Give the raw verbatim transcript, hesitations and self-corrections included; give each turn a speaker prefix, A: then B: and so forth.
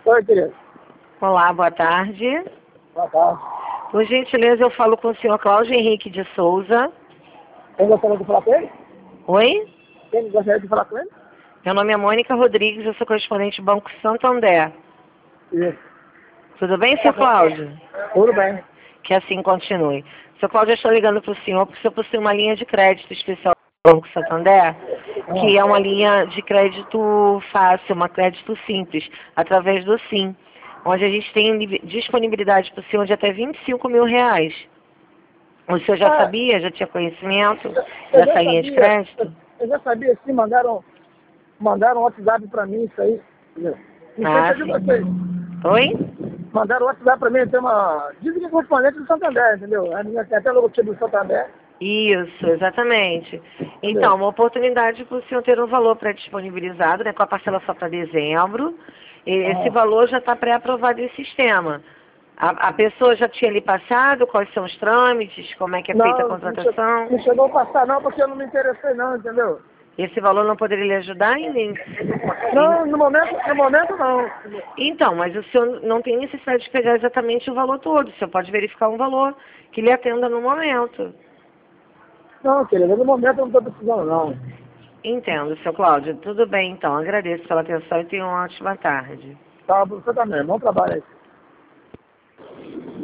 A: Oi, querido.
B: Olá, boa tarde.
A: Boa tarde.
B: Por gentileza, eu falo com o senhor Cláudio Henrique de Souza.
A: Quem gostaria de falar com ele?
B: Oi?
A: Quem gostaria de falar com ele?
B: Meu nome é Mônica Rodrigues, eu sou correspondente do Banco Santander.
A: Isso.
B: Tudo bem, senhor Cláudio?
A: Tudo bem.
B: Que assim continue. Senhor Cláudio, eu estou ligando para o senhor porque o senhor possui uma linha de crédito especial do Banco Santander, que é uma linha de crédito fácil, uma crédito simples, através do SIM, onde a gente tem disponibilidade para o senhor de até vinte e cinco mil reais. O senhor já
A: Ah,
B: sabia, já tinha conhecimento
A: eu já
B: dessa linha de
A: sabia,
B: crédito?
A: eu, eu já sabia sim, mandaram, mandaram um WhatsApp pra mim, isso aí. Não sei se
B: Ah,
A: é de
B: sim.
A: vocês.
B: Oi?
A: Mandaram um WhatsApp pra mim, tem uma. Dizem que é correspondente do Santander, entendeu? A minha tem até logotipo do Santander,
B: Isso, exatamente.
A: entendeu?
B: Então, uma oportunidade para o senhor ter um valor pré-disponibilizado, né, com a parcela só para dezembro. E esse
A: Ah,
B: valor já está pré-aprovado em sistema. A, a pessoa já tinha ali passado, quais são os trâmites, como é que é feita a
A: não, não, che-
B: contratação.
A: não chegou a passar não, porque eu não me interessei não, entendeu?
B: Esse valor não poderia lhe ajudar em, em- em-
A: Não, no momento, no momento não.
B: Então, mas o senhor não tem necessidade de pegar exatamente o valor todo. O senhor pode verificar um valor que lhe atenda no momento.
A: Não, querido, no momento eu não estou precisando não.
B: Entendo, seu Cláudio. Tudo bem, então. Agradeço pela atenção e tenha uma ótima tarde.
A: Tá, você também, bom trabalho aí.